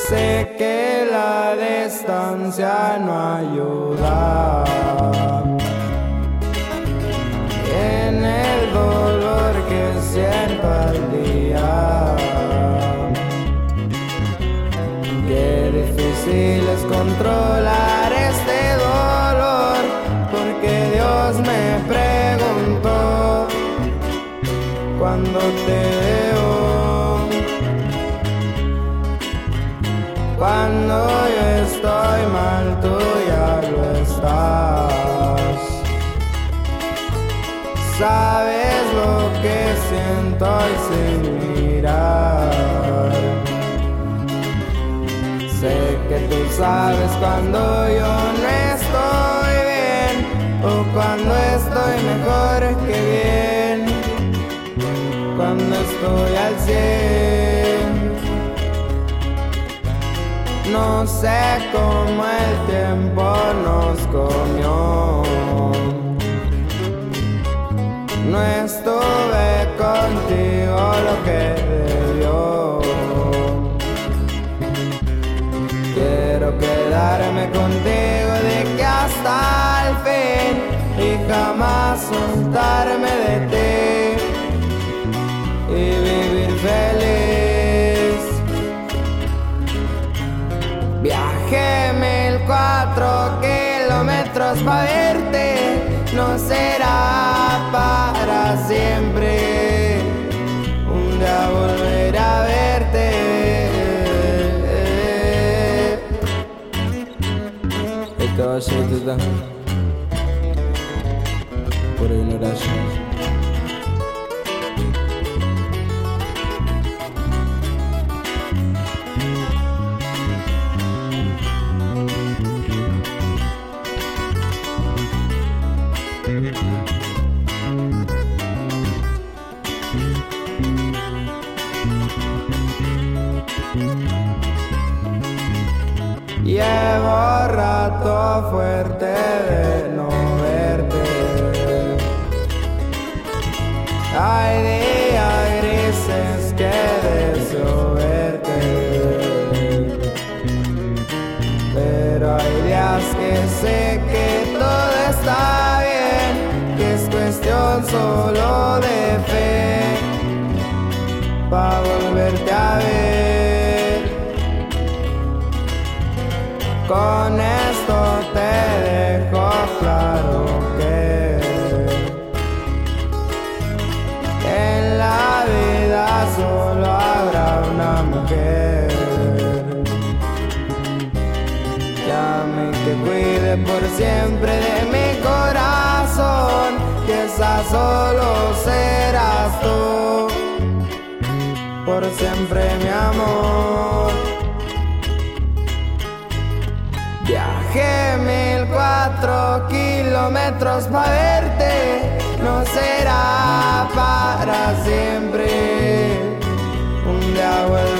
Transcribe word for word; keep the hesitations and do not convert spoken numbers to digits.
Sé que la distancia no ayuda en el dolor que siento al día. Qué difícil es controlar este dolor, porque Dios me preguntó cuando te veo. Cuando yo estoy mal, tú ya lo estás. Sabes lo que siento y sin mirar. Sé que tú sabes cuando yo no estoy bien, o cuando estoy mejor que bien, cuando estoy al cien. No sé cómo el tiempo nos comió. No estuve contigo lo que debió. Quiero quedarme contigo de que hasta el fin y jamás soltarme de ti y vivir feliz. Viajé mil cuatro kilómetros para verte, no será para siempre. Un día volveré a verte. Esta shit por ignoración. Llevo rato fuerte de no verte. Hay días grises que deseo verte, pero hay días que sé que todo está bien, que es cuestión solo de fe pa' volverte a ver. Con esto te dejo claro que en la vida solo habrá una mujer que ame y que cuide por siempre de mi corazón, que esa solo serás tú, por siempre mi amor. Viajé mil cuatro kilómetros para verte, no será para siempre. Un día vuelvo